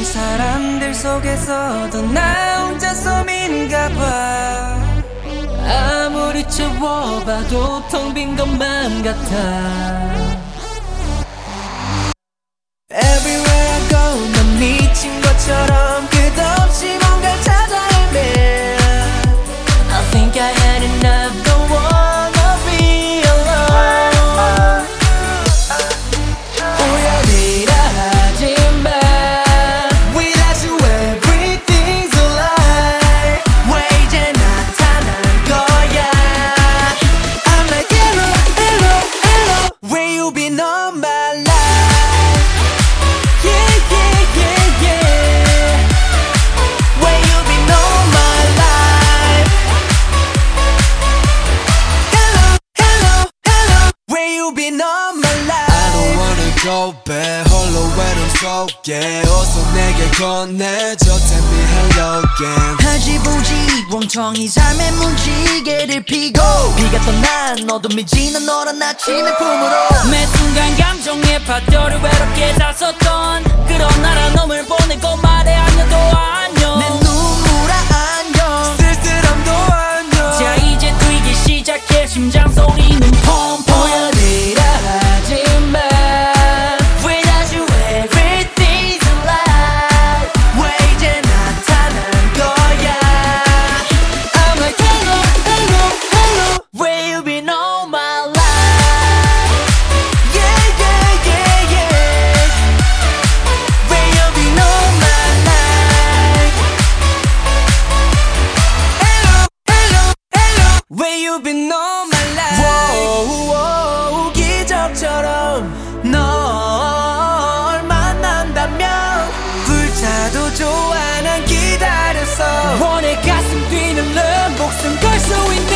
사람들 속에서도 나 혼자 섬인가 봐. 아무리 채워봐도 텅 빈 것만 같아. Everywhere I go 난 미친 것처럼 끝없이 뭔가를 찾아 헤매. I think I had enough, don't wanna be alone. 우연이라 하지만 without you everything's a lie. 왜 이제 나타난 거야. I'm like hello, hello, hello. Where you been all my life? Yeah, yeah, yeah, yeah. Where you been all my life? Hello, hello, hello. Where you been all my life? I don't wanna go back 홀로 외로움 속에 어서 내게 건네줘 Tell me hello again. 하지부지 멍청이 삶의 문지개를 피고 비가 떠난 어둠이 지난 너란 아침의 품으로 매 순간 감정의 파도를 외롭게 다썼던 그런 나라 놈을 보내고 말해 안녕도 안녕. 내 눈물아 안녕 쓸쓸함도 안녕. 자 이제 뛰기 시작해 심장 소리는 펑펑. 우연이라 하지만 without you everything's a lie. 왜 이제 나타난 거야. I'm like hello, hello, hello. Where you been all my life? Yeah, yeah, yeah, yeah. Where you been all my life? Hello, hello, hello. Where you been all my life? Whoa, 기적처럼 널 만난다면 불타도 좋아 난 기다렸어. 원해 가슴 뛰는 목숨 걸 수 있는